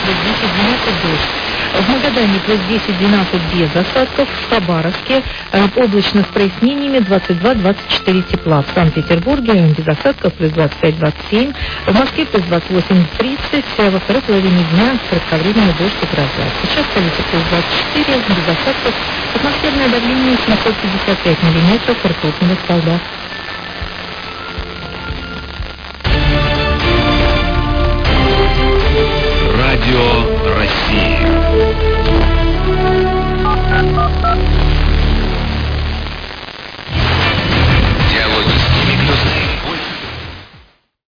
плюс 10-12 дождь. В Магадане плюс 10-12 без осадков, в Хабаровске облачно с прояснениями 22-24 тепла, в Санкт-Петербурге без осадков плюс 25-27, в Москве плюс 28-30, во второй половине дня кратковременный дождь и гроза. Сейчас в столице плюс 24, без осадков, атмосферное давление 755 миллиметров ртутного столба. Радио России.